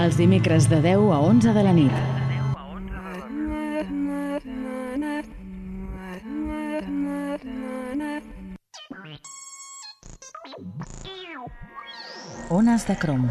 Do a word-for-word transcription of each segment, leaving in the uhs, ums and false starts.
Els dimecres de deu a onze de la nit. Ones de Crom.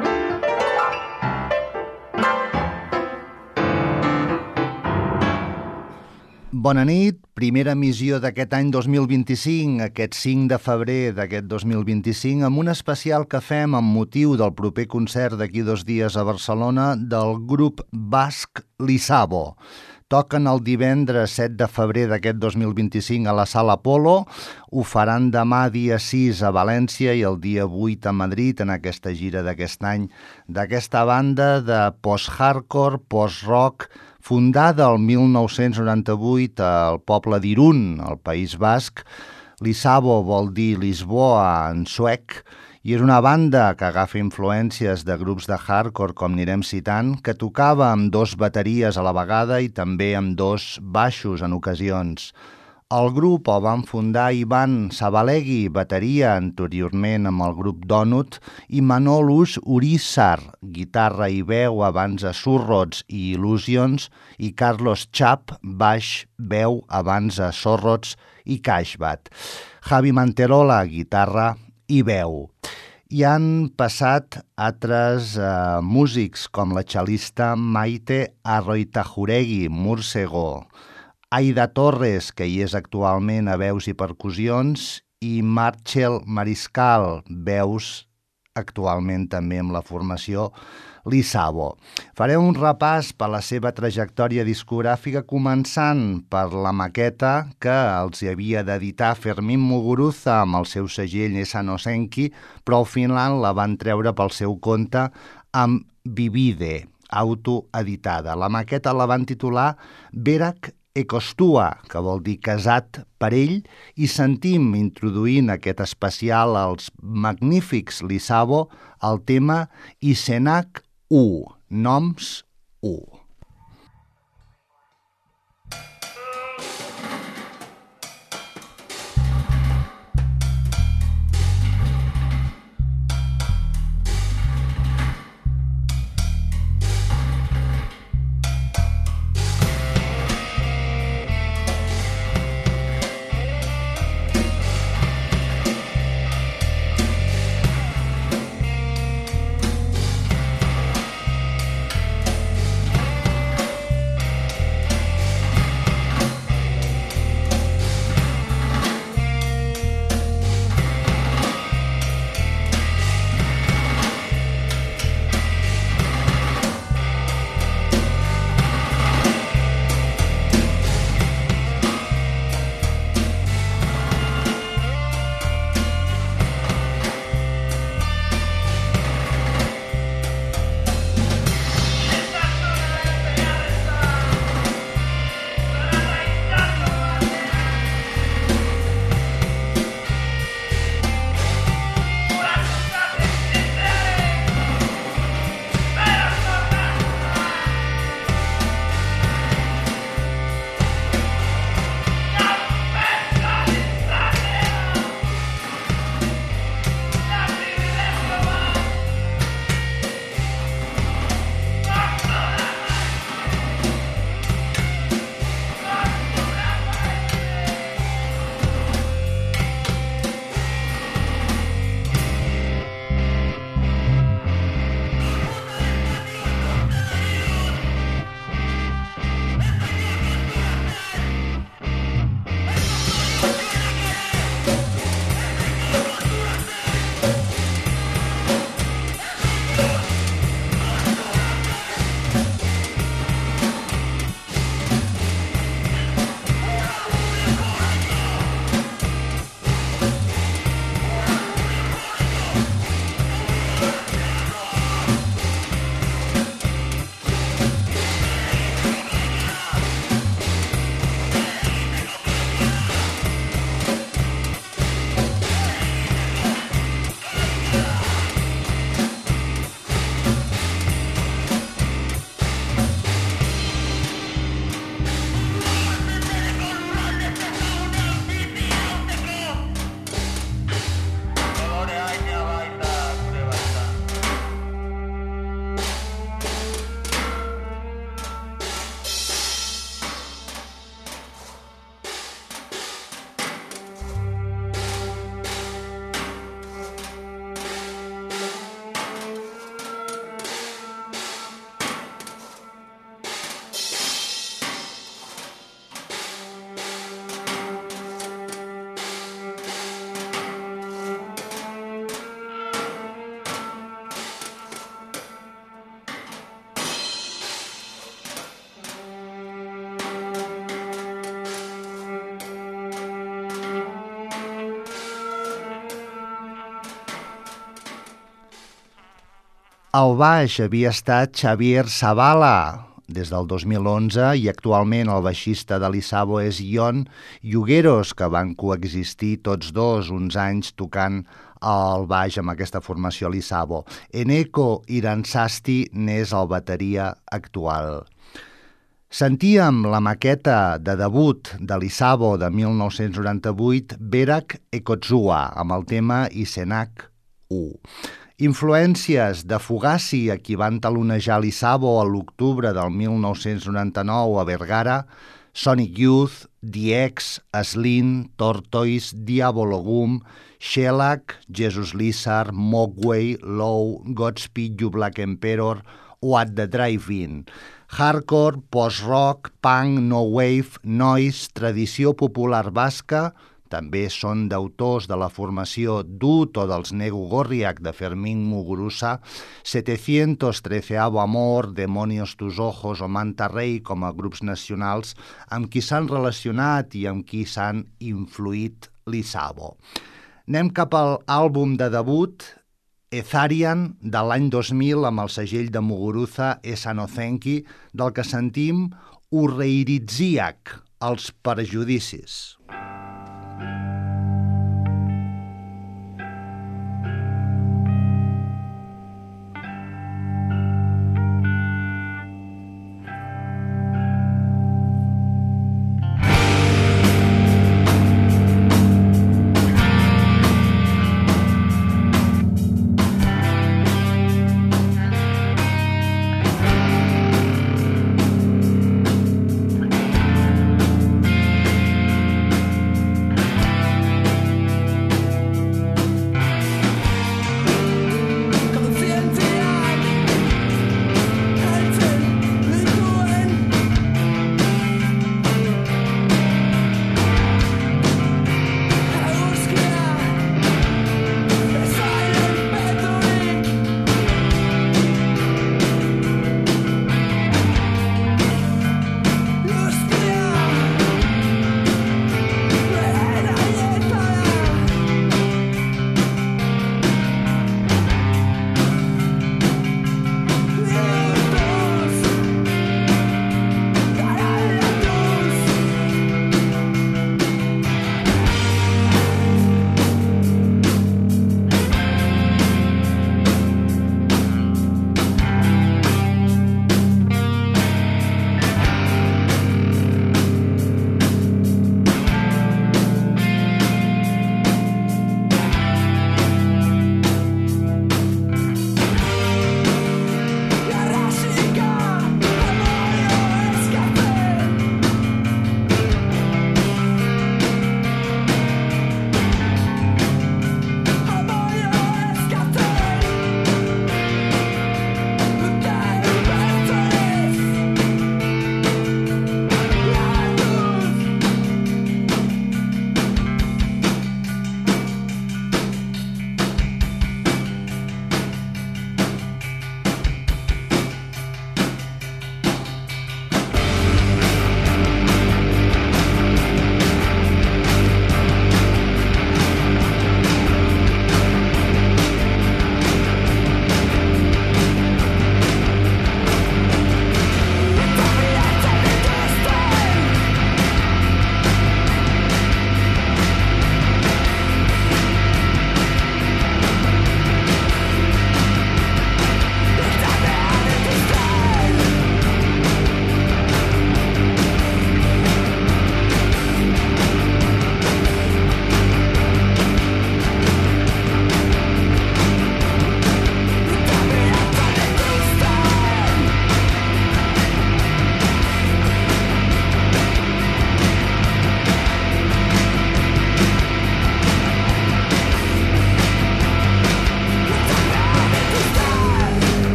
Bona nit, primera emissió d'aquest any dos mil vint-i-cinc, aquest cinc de febrer d'aquest dos mil vint-i-cinc, amb un especial que fem amb motiu del proper concert d'aquí dos dies a Barcelona del grup basc Lisabo. Toquen el divendres set de febrer d'aquest dos mil vint-i-cinc a la Sala Apolo, ho faran demà dia sis a València i el dia vuit a Madrid en aquesta gira d'aquest any d'aquesta banda de post-hardcore, post-rock, fundada el mil nou-cents noranta-vuit al poble d'Irun, al País Basc. Lisabo vol dir Lisboa en suec, i és una banda que agafa influències de grups de hardcore, com anirem citant, que tocava amb dos bateries a la vegada i també amb dos baixos en ocasions. El grup el van fundar Ivan Sabalegui, bateria anteriorment amb el grup Donut, i Manolus Urizar, guitarra i veu abans a Surrots i Illusions, i Carlos Chap, baix, veu abans a Surrots i Cashbat. Javi Manterola, guitarra i veu. Hi han passat altres eh, músics com la xalista Maite Arroitajuregui, Múrsego, Aida Torres, que hi és actualment a veus i percussions, i Marcel Mariscal, veus actualment també amb la formació Lisabo. Farem un repàs per la seva trajectòria discogràfica, començant per la maqueta que els hi havia d'editar Fermín Muguruza amb el seu segell Esanosenki, però al final la van treure pel seu compte amb Vivide, autoeditada. La maqueta la van titular Berak Ekostua, que vol dir casat per ell, i sentim, introduint aquest especial als magnífics Lisabo, el tema Izenak U, noms U. Al baix havia estat Xavier Zavala, des del dos mil onze, i actualment el baixista de l'Isabo és Ion Yugueros, que van coexistir tots dos uns anys tocant al baix amb aquesta formació a l'Isabo. Eneko Iransasti n'és el bateria actual. Sentíem la maqueta de debut de l'Isabo de mil nou-cents noranta-vuit, Berak Ekotzua, amb el tema Izenak u. Influències de Fugazi, a qui van talonejar l'Isabo a l'octubre del mil nou-cents noranta-nou a Vergara, Sonic Youth, The X, Slin, Tortoise, Diabologum, Shellac, Jesus Lizard, Mogwai, Low, Godspeed You Black Emperor o At the Drive-In. Hardcore, post-rock, punk, no wave, noise, tradició popular basca, també són d'autors de la formació Dut o dels Negu Gorriak de Fermín Muguruza, setecientos treceavo Amor, Demonios tus ojos o Manta Rey com a grups nacionals amb qui s'han relacionat i amb qui s'han influït l'Isabo. Anem cap al àlbum de debut, Etharian, de l'any dos mil, amb el segell de Muguruza, Esanozenki, del que sentim Urreiritziak, els prejudicis.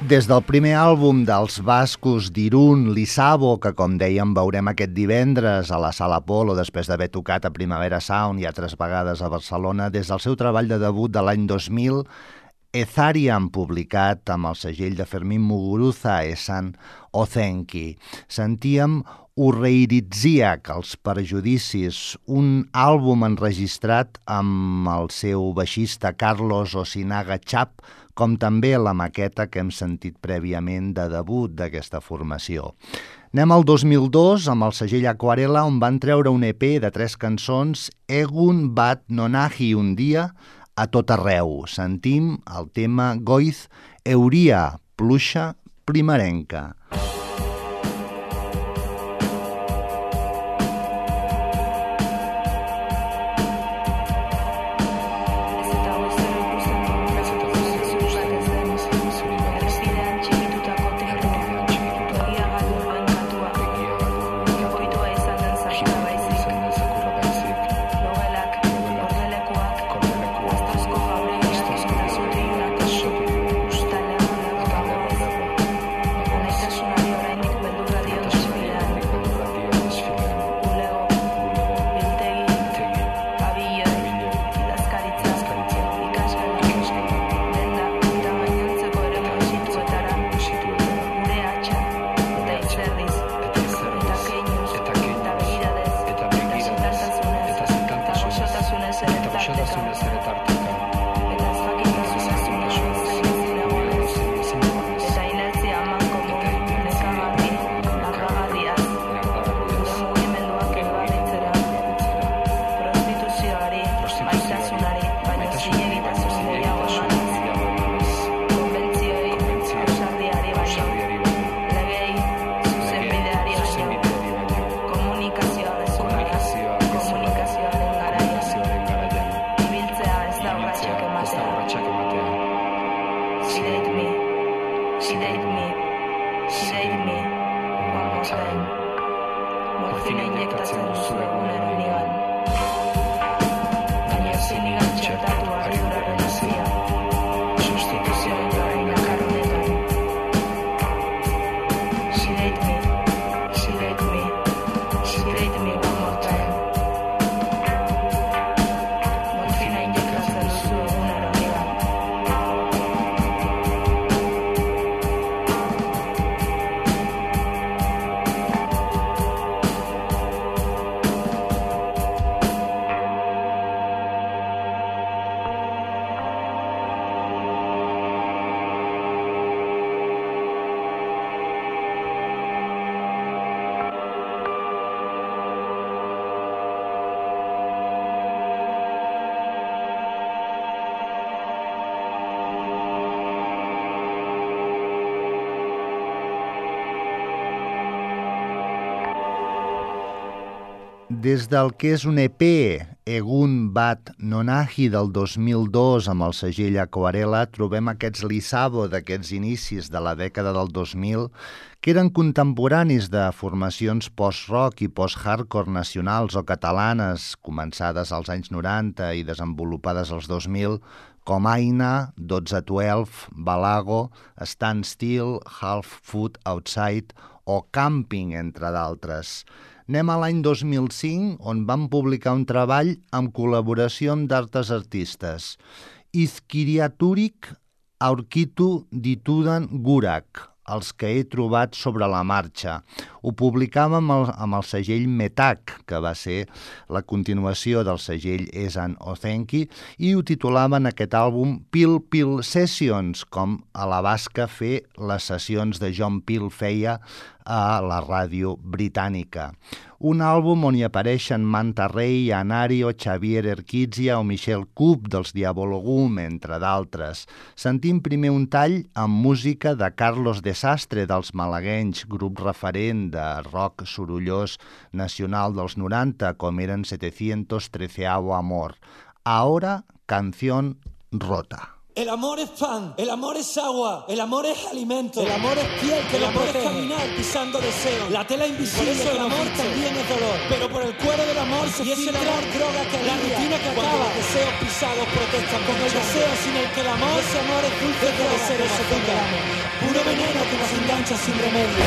Des del primer àlbum dels bascos d'Irún, Lissabo, que com dèiem veurem aquest divendres a la Sala Apolo després d'haver tocat a Primavera Sound i altres vegades a Barcelona, des del seu treball de debut de l'any dos mil, Etharian, publicat amb el segell de Fermín Muguruza, Esan Ozenki. Sentíem Urreiritziak, els prejudicis, un àlbum enregistrat amb el seu baixista Carlos Osinaga Chap, com també la maqueta que hem sentit prèviament de debut d'aquesta formació. Anem al dos mil dos amb el segell Aquarela, on van treure un E P de tres cançons, Egun bat nonahi un dia, a tot arreu. Sentim el tema Goiz Euria, pluja primerenca. Des del que és un E P, Egun bat nonahi del dos mil dos amb el segell Aquarela, trobem aquests Lissabo d'aquests inicis de la dècada del dos mil, que eren contemporanis de formacions post-rock i post-hardcore nacionals o catalanes, començades als anys noranta i desenvolupades als dos mil, com Aina, dotze dotze, Balago, Stand Still, Half Foot Outside o Camping, entre d'altres. Anem a l'any dos mil cinc, on van publicar un treball amb col·laboració amb d'altres artistes. Izkiriaturik aurkitu ditudan gurak, els que he trobat sobre la marxa. Ho publicàvem amb el, amb el segell Metak, que va ser la continuació del segell Esan Ozenki, i ho titulaven aquest àlbum Pil Pil Sessions, com a la basca fer les sessions de John Peel feia a la ràdio britànica. Un àlbum on hi apareixen Manta Ray, Anario, Xavier Erquitzia o Michel Coop dels Diabologum, entre d'altres. Sentim primer un tall amb música de Carlos Desastre dels Malaguenys, grup referent de rock sorollós nacional dels noranta, com eren setecientos treceavo Amor. Ahora, canción rota. El amor es pan, el amor es agua, el amor es alimento, el amor es piel que el amor protege. Es caminar pisando deseos, la tela invisible, por eso el amor también es dolor, pero por el cuero del amor se y es el amor droga que la rutina que acaba, cuando los deseos pisados protestan con el deseo sin el que el amor, ese amor es dulce que de ser ese azúcar, puro veneno que nos engancha sin remedio.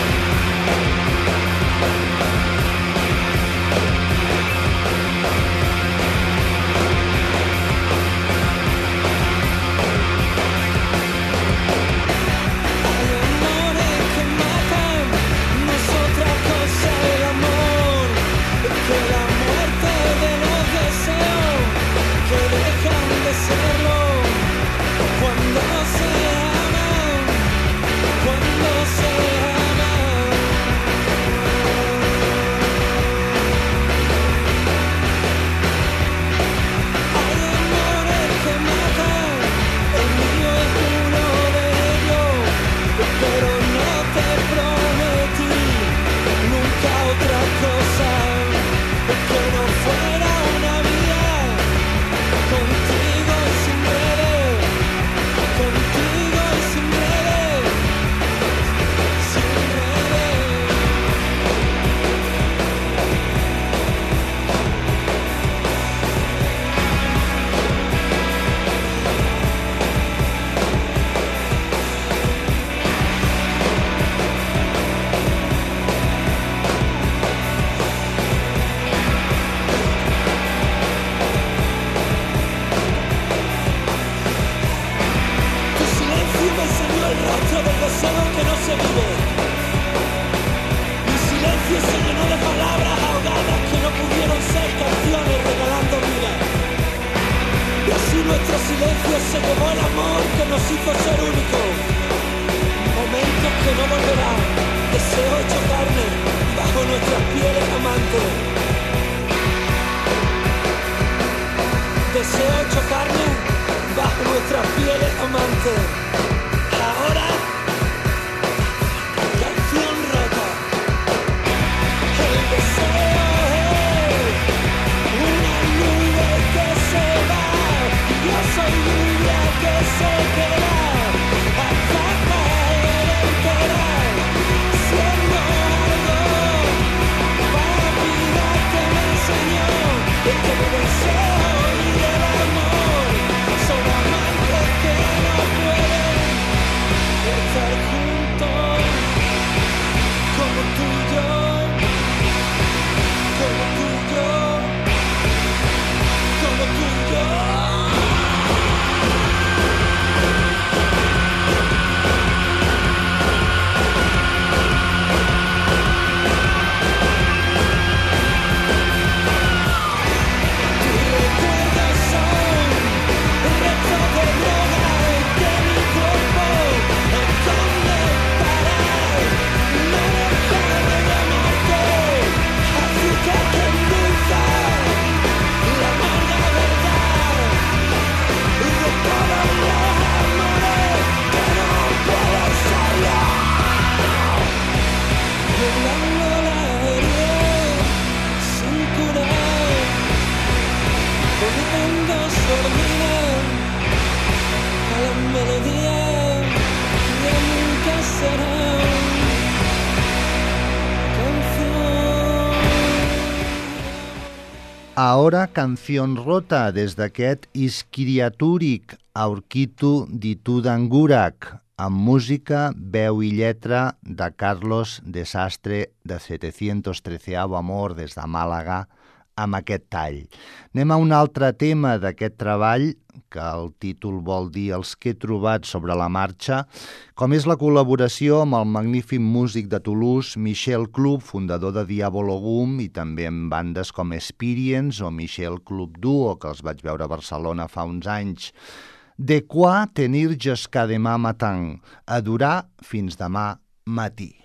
Ahora Canción Rota, des d'aquest Iskiriatúric Aurkitu ditu d'Angurak, amb música, veu i lletra de Carlos Desastre, de setecientos treceavo Amor, des de Màlaga, amb aquest tall. Anem a un altre tema d'aquest treball, que el títol vol dir Els que he trobat sobre la marxa, com és la col·laboració amb el magnífic músic de Toulouse, Michel Club, fundador de Diabolo Gum, i també amb bandes com Experience o Michel Club Duo, que els vaig veure a Barcelona fa uns anys. De quoi tenir jusqu'à demain matin, a durar fins demà matí.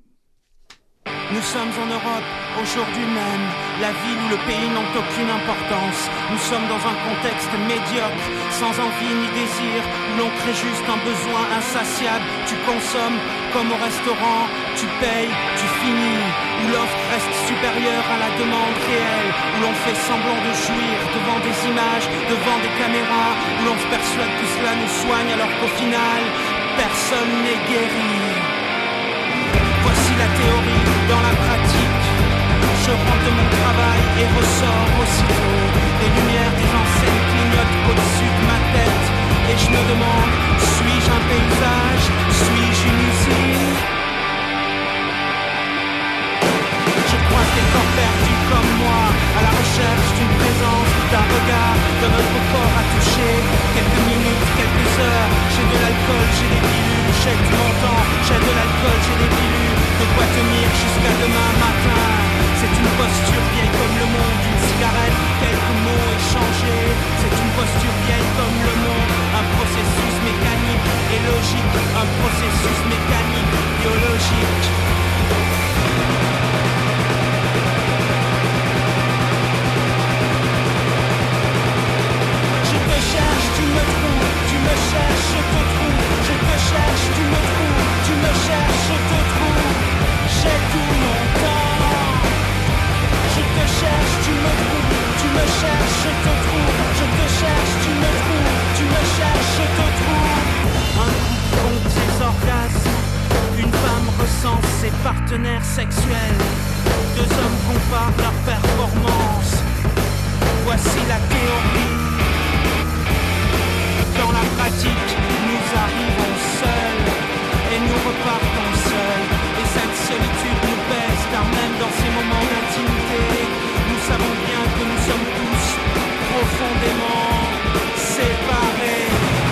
Nous sommes en Europe, aujourd'hui même, la ville où le pays n'ont aucune importance. Nous sommes dans un contexte médiocre, sans envie ni désir, où l'on crée juste un besoin insatiable. Tu consommes comme au restaurant, tu payes, tu finis, où l'offre reste supérieure à la demande réelle, où l'on fait semblant de jouir devant des images, devant des caméras, où l'on se persuade que cela nous soignent alors qu'au final, personne n'est guéri. Voici la théorie dans la pratique. Je rentre de mon travail et ressors aussitôt. Les lumières des enseignes clignotent au-dessus de ma tête. Et je me demande, suis-je un paysage? Suis-je une usine? Je croise des corps perdus comme moi, à la recherche d'une présence, d'un regard, d'un autre corps à toucher. Quelques minutes, quelques heures, j'ai de l'alcool, j'ai des pilules, j'ai du montant, j'ai de l'alcool, j'ai des pilules, de quoi tenir jusqu'à demain matin. C'est une posture vieille comme le monde, une cigarette, quelques mots échangés. C'est une posture vieille comme le monde, un processus mécanique et logique, un processus mécanique, biologique. Je te cherche, tu me trouves, tu me cherches, je te trouve. Je te cherche, tu me trouves, tu me cherches, je te trouve. J'ai tout mon temps. Je te cherche, tu me trouves, tu me cherches, je te trouve. Je te cherche, tu me trouves, tu me cherches, je te trouve. Un couple compte ses orgasmes, une femme recense ses partenaires sexuels. Deux hommes comparent leurs performances. Voici la théorie. Dans la pratique, nous arrivons seuls et nous repartons seuls. Et cette solitude nous pèse, car même dans ces moments d'intimité, nous savons bien que nous sommes tous profondément séparés.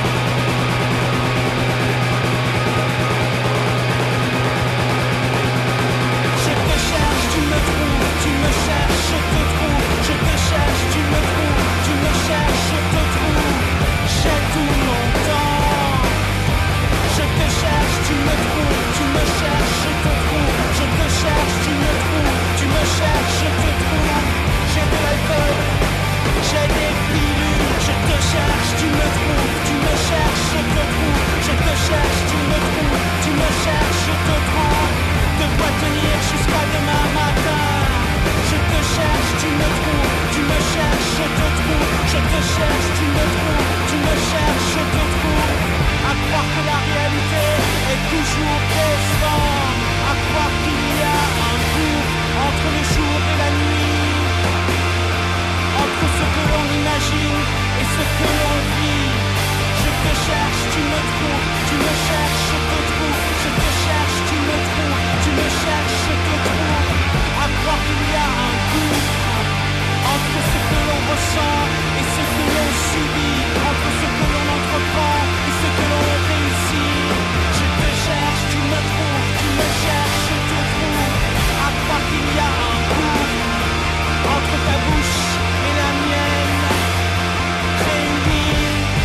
Je te cherche, tu me trouves, tu me cherches, je te trouve. Je te cherche, tu me trouves, tu me cherches, je te trouve. J'ai tout mon temps. Je te cherche, tu me trouves, tu me cherches, je te trouve. Je te cherche, tu me trouves, tu me cherches, je te trouve. J'ai de l'alcool, j'ai des pilules. Je te cherche, tu me trouves, tu me cherches, je te trouve. Je te cherche, tu me trouves, tu me cherches, je te trouve. De quoi tenir jusqu'à demain matin. Je te cherche, tu me trouves, tu me cherches, je te trouve. Je te cherche, tu me trouves, tu me cherches, je te trouve. À croire que la réalité est toujours décevante. À croire qu'il y a un gouffre entre le jour et la nuit, entre ce que l'on imagine et ce que l'on vit. Je te cherche, tu me trouves, tu me cherches, je te trouve. Je te cherche, tu me trouves, tu me cherches, je te trouve. À croire qu'il y a un gouffre entre ce que l'on ressent et ce que l'on subit, entre ce que l'on entreprend et ce que l'on réussit. Je te cherche, tu me trouves, tu me cherches, je te trouve. À croire qu'il y a un gouffre entre ta bouche et la mienne réunis.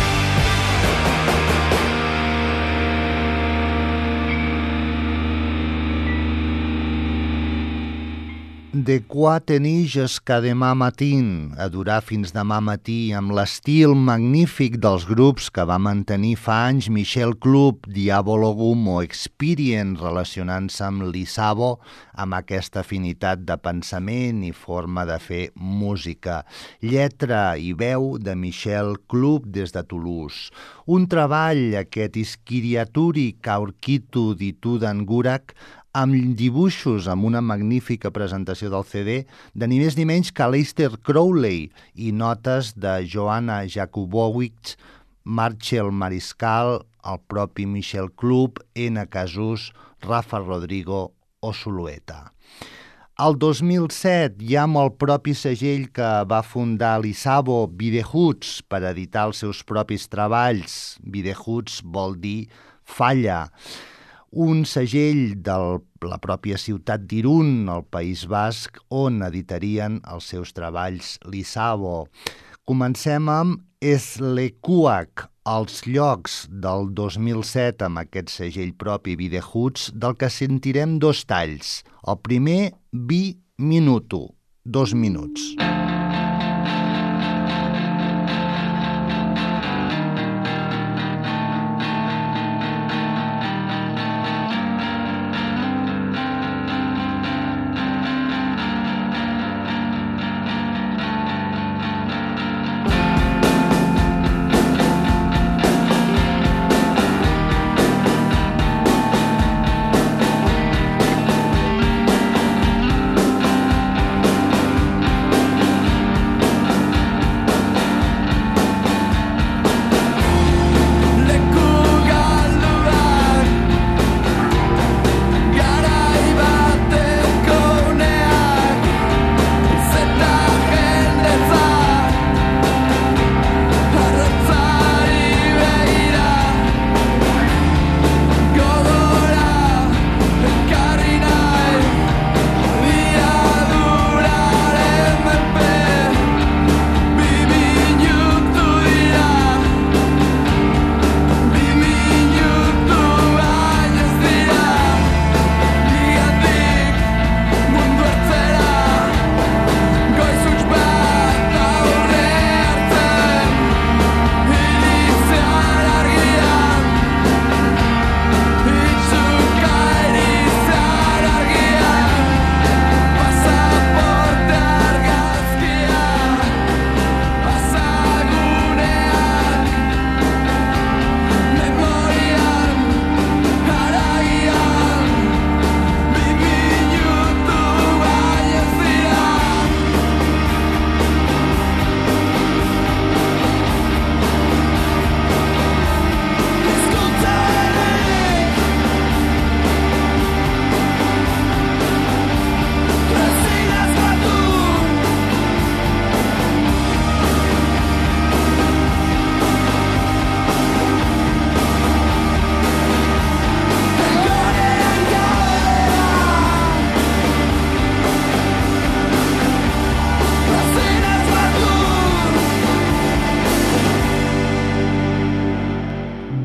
De quoi tenir jusqu'à demà matin, a durar fins demà matí, amb l'estil magnífic dels grups que va mantenir fa anys Michel Club, Diabolo Gum o Experience, relacionant-se amb l'Isabo, amb aquesta afinitat de pensament i forma de fer música. Lletra i veu de Michel Club des de Toulouse. Un treball, aquest Iskiriaturi Kaurkitu Ditu d'Angurak, amb dibuixos, amb una magnífica presentació del C D de ni més ni menys que Aleister Crowley i notes de Joanna Jakubowicz, Marcel Mariscal, el propi Michel Club, N. Casus, Rafa Rodrigo o Zulueta. El dos mil set, ja amb el propi segell que va fundar l'Isabo, Videhoods, per editar els seus propis treballs. Videhoods vol dir falla. Un segell de la pròpia ciutat d'Irun, al País Basc, on editarien els seus treballs l'Isabo. Comencem amb Eslekuak, els llocs del dos mil set, amb aquest segell propi Videhoods, del que sentirem dos talls. El primer, Bi Minutu, dos minuts.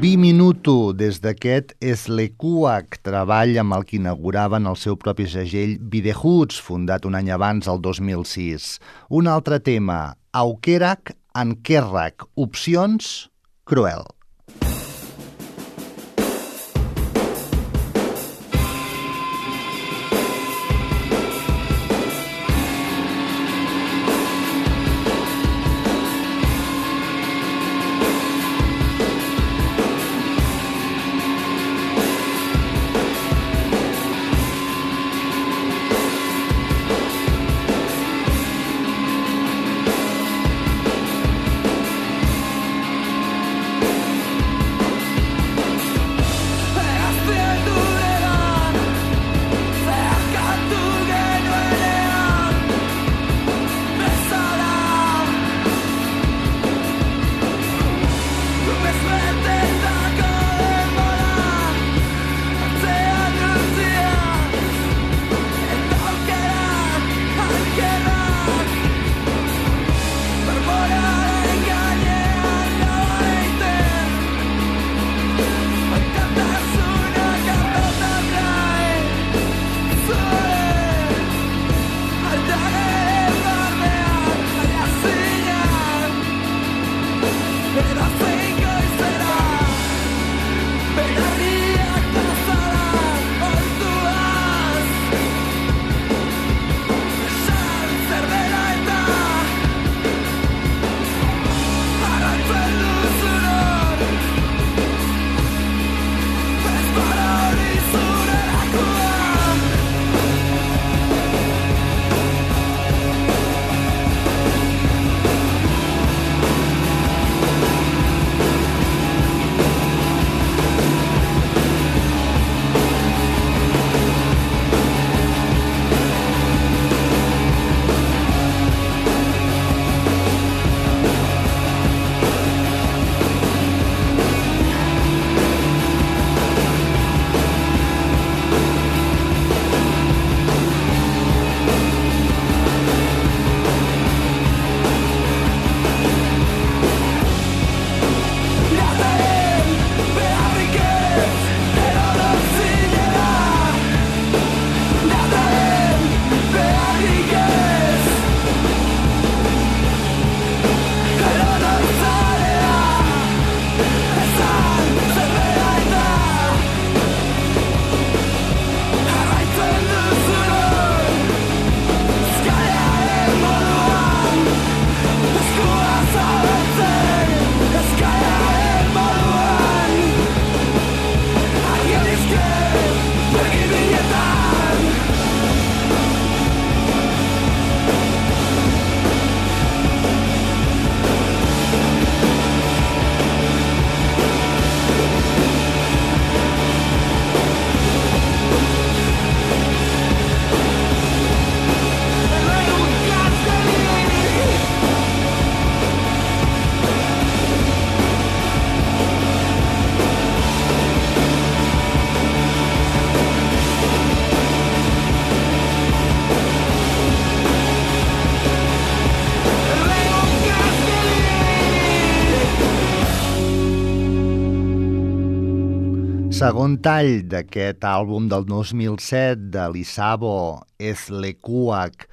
Biminuto, des d'aquest Eslekuak, treball amb el que inauguraven el seu propi segell Bidehoods, fundat un any abans, el dos mil sis. Un altre tema, Aukerak Ankerrak, opcions, Cruel. Segon tall d'aquest àlbum del dos mil set de Lisabo, Eslekuak.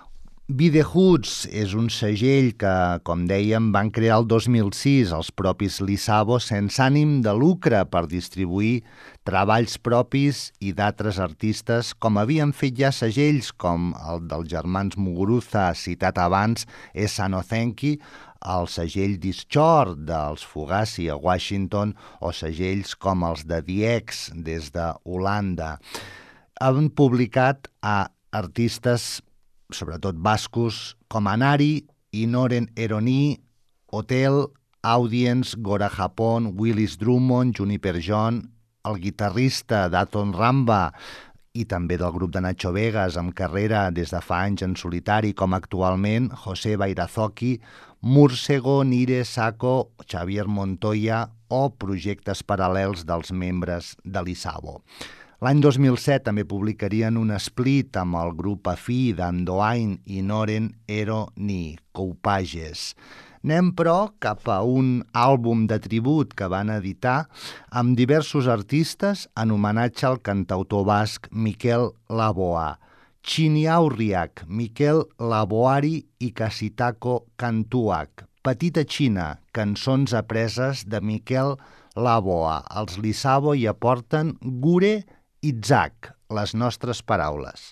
Bidehoods és un segell que, com dèiem, van crear el dos mil sis els propis Lisabo sense ànim de lucre per distribuir treballs propis i d'altres artistes, com havien fet ja segells com el dels germans Muguruza, citat abans, Esanozenki, el segell Dischor dels Fugazi a Washington o segells com els de The X des de Holanda. Han publicat a artistes, sobretot bascos, com Anari, Inoren Eroni, Hotel, Audience, Gora Japón, Willis Drummond, Juniper John, el guitarrista Daton Ramba i també del grup de Nacho Vegas, amb carrera des de fa anys en solitari com actualment, José Bairazoki, Múrsego, Nire, Sako, Xavier Montoya o projectes paral·lels dels membres de l'Isabo. L'any dos mil set també publicarien un split amb el grup afí d'Andoain i Noren Ero Ni, Coupages. Anem, però, cap a un àlbum de tribut que van editar amb diversos artistes en homenatge al cantautor basc Miquel Laboa. Txiniaurriak, Miquel Laboari i Kasitako Kantuak. Petita Xina, cançons apreses de Miquel Laboa. Els Lissabo hi aporten Gure Itzak, les nostres paraules.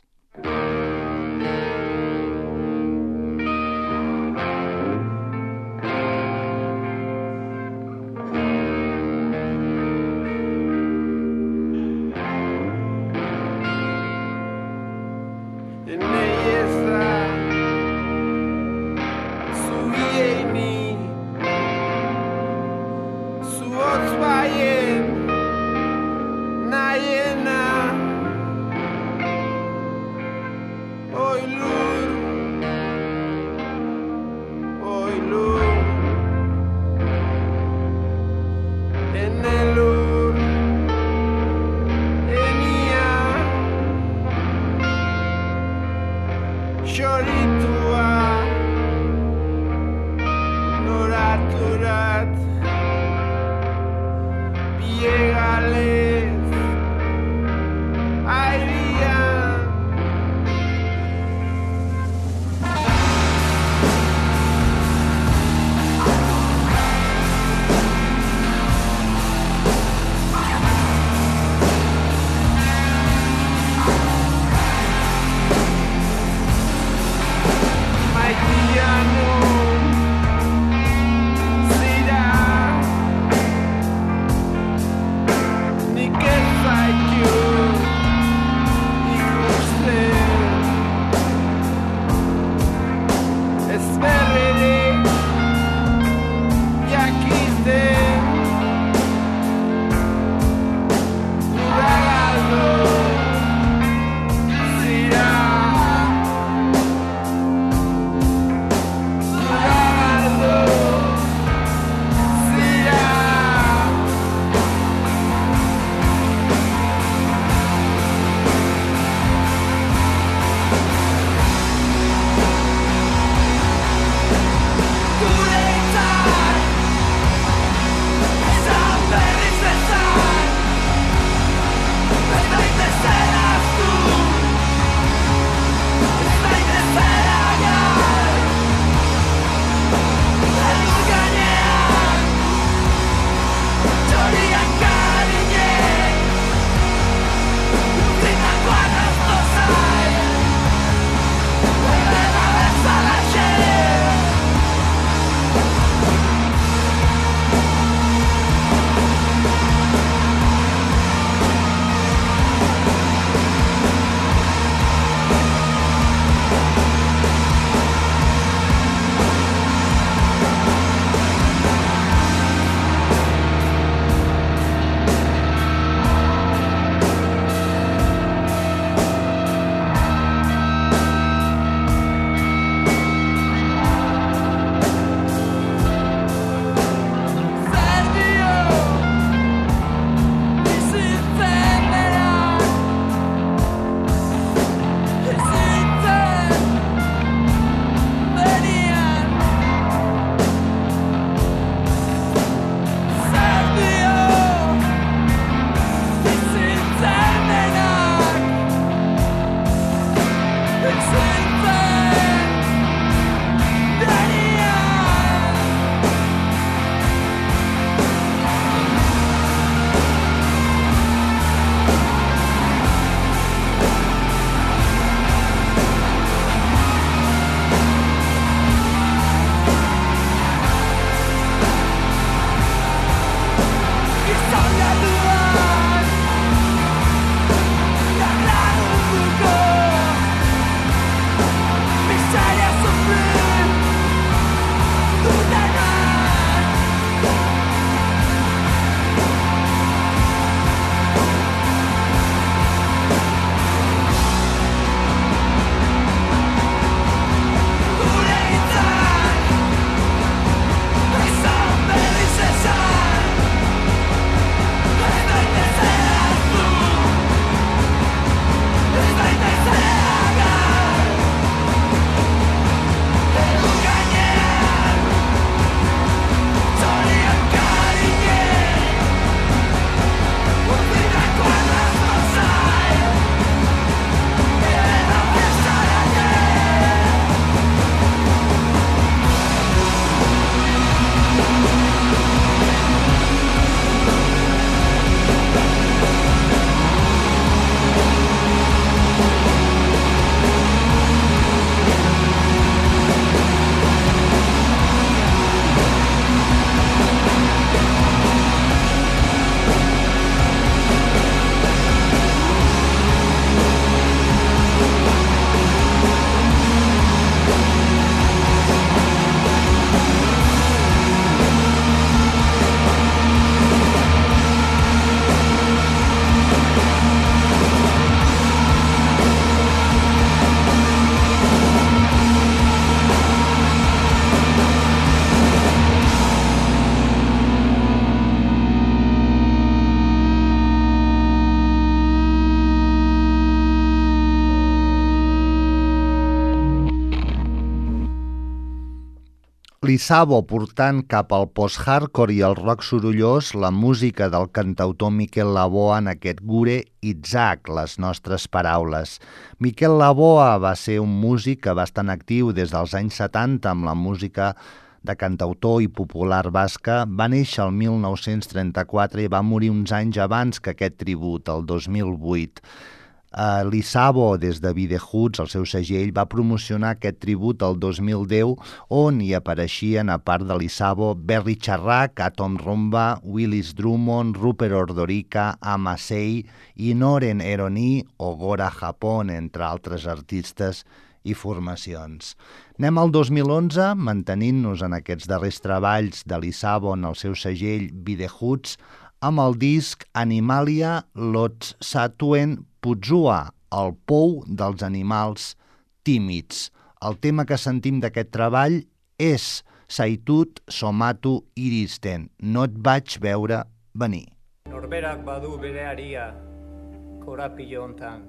L'Isabo portant cap al post-hardcore i el rock sorollós la música del cantautor Miquel Laboa en aquest Gure Itzhak, les nostres paraules. Miquel Laboa va ser un músic que va estar en actiu des dels anys setanta amb la música de cantautor i popular basca. Va néixer el mil nou-cents trenta-quatre i va morir uns anys abans que aquest tribut, el dos mil vuit. Uh, L'Isabo, des de Videhuts, el seu segell, va promocionar aquest tribut el dos mil deu, on hi apareixien, a part de l'Isabo, Berry Charrac, Atom Rumba, Willis Drummond, Rupert Ordorica, Amasei, Inoren Eroni o Gora Japón, entre altres artistes i formacions. Anem al dos mil onze, mantenint-nos en aquests darrers treballs de l'Isabo en el seu segell Videhuts, amb el disc Animalia Lotsatuen Putzua, el pou dels animals tímids. El tema que sentim d'aquest treball és Zaitut somatu iristen, no et vaig veure venir. Norberak badu bere aria, korapilo hontan.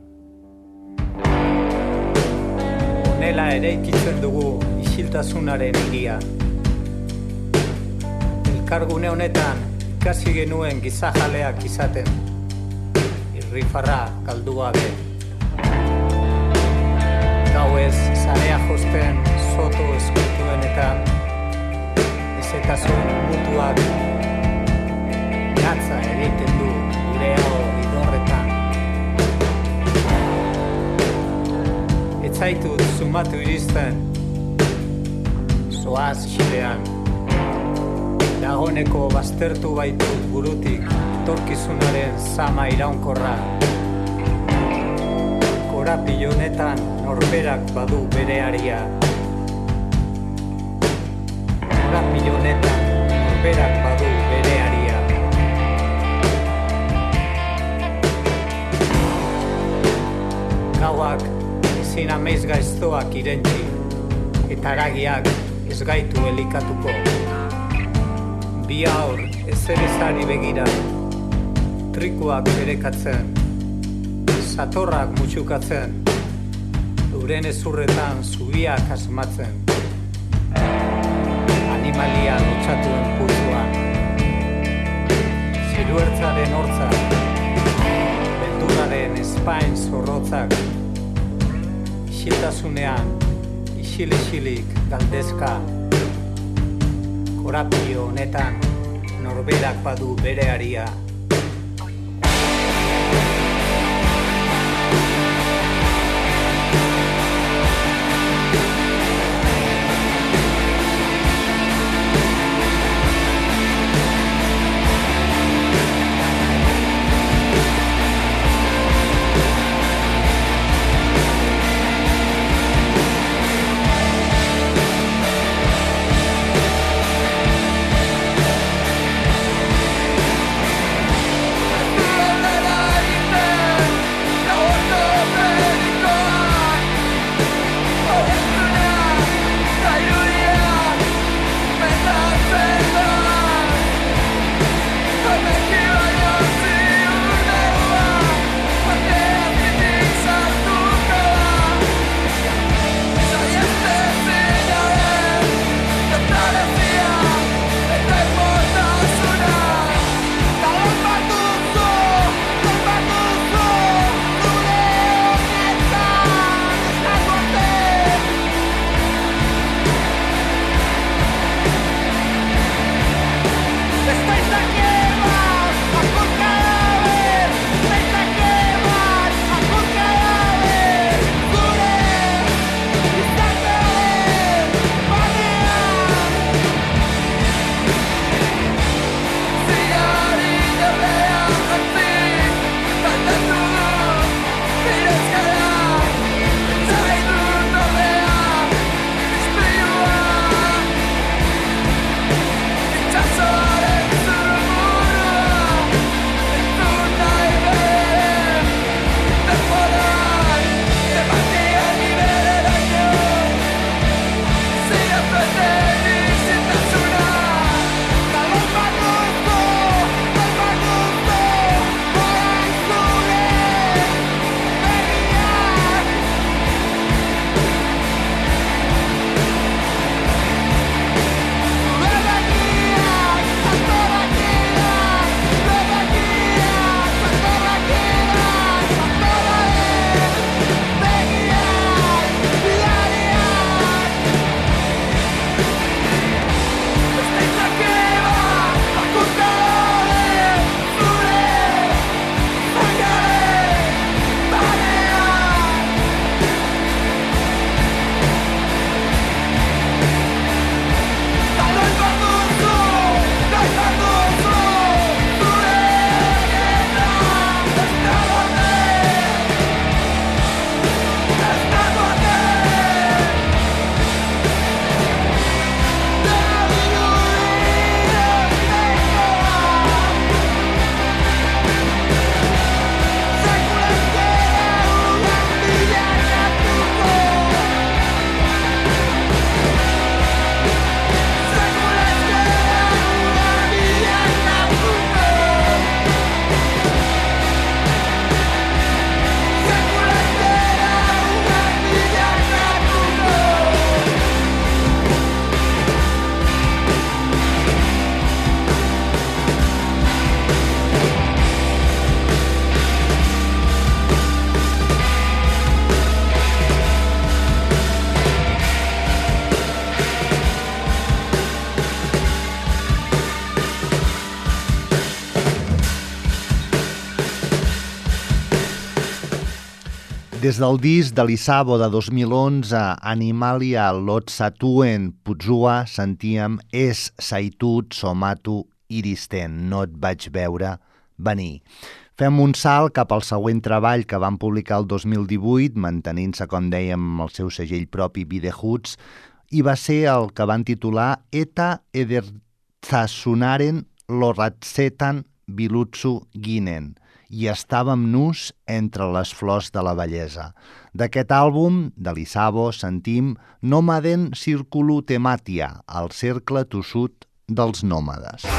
Honela ere ikitzen dugu isiltasunaren hiria. Elkargune honetan ikasi genuen gizajaleak izaten, irrifarra galdu gabe. Gauez zarea josten soto eskultuenetan, ezetasun mutuak gatza egiten du gure hau idorretan. Ez zaitut sumatu iristen, zoaz xilean. Dagoneko baztertu baitut burutik etorkizunaren zama iraunkorra. Korapilo honetan norberak badu bere aria. Korapilo honetan norberak badu bere aria. Gauak ezin amaiz gaiztoak irentzi, eta haragiak ez gaitu elikatuko. Bi aur ezerezari begira, trikuak berekatzen, satorrak mutxukatzen, euren ezurretan zubiak asmatzen. Animalia lotxatuen putzuan, ziruertzaren hortzak, beldurraren espain zorrotzak, isiltasunean, isil-isilik galdezka. Korapilo honetan norberak badu bere aria. Des del disc de l'Isabo de dos mil onze, Animalia Lotsatuen Putzua, sentíem Es Saitut Somatu Iristen, no et vaig veure venir. Fem un salt cap al següent treball que van publicar el dos mil divuit, mantenint-se, com dèiem, amb el seu segell propi Videhuts, i va ser el que van titular Eta Edertzasunaren Loratzetan Bilutzu Ginen, i estàvem nus entre les flors de la bellesa. D'aquest àlbum, de l'Isabo, sentim Nomaden Circulu Tematia, el cercle tossut dels nòmades.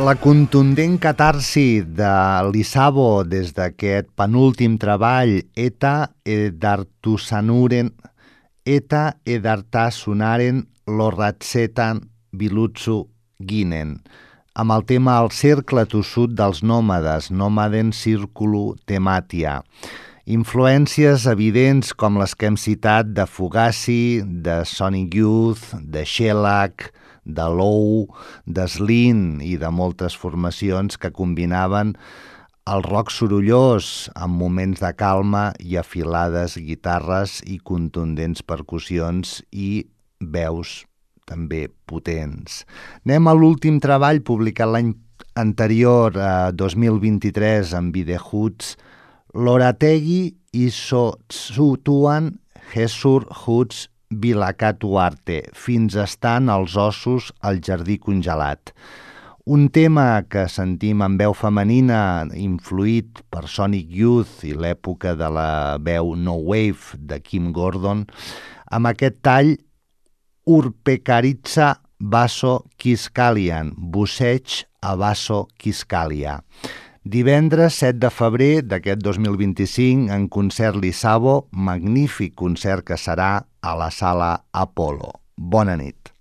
La contundent catarsi de l'Isabo des d'aquest penúltim treball Eta edartusanuren Eta edartasunaren lorratzetan bilutsu ginen, amb el tema El cercle tossut dels nòmades, Nomaden Circulu Tematia. Influències evidents com les que hem citat de Fugazi, de Sonic Youth, de Shellac, de Low, de Slint i de moltes formacions que combinaven el rock sorollós amb moments de calma i afilades guitarres i contundents percussions i veus també potents. Anem a l'últim treball publicat l'any anterior, a dos mil vint-i-tres, amb Videhuts, Lorategi Isotsutuan Jesur Huts Bilakatuarte, fins estant els ossos al jardí congelat. Un tema que sentim en veu femenina, influït per Sonic Youth i l'època de la veu no wave de Kim Gordon, amb aquest tall Urpekaritza Basso Kiskalian, busseig a Basso Kiskalia. Divendres set de febrer d'aquest dos mil vint-i-cinc, en concert l'Isabo, magnífic concert que serà a la Sala Apollo. Bona nit.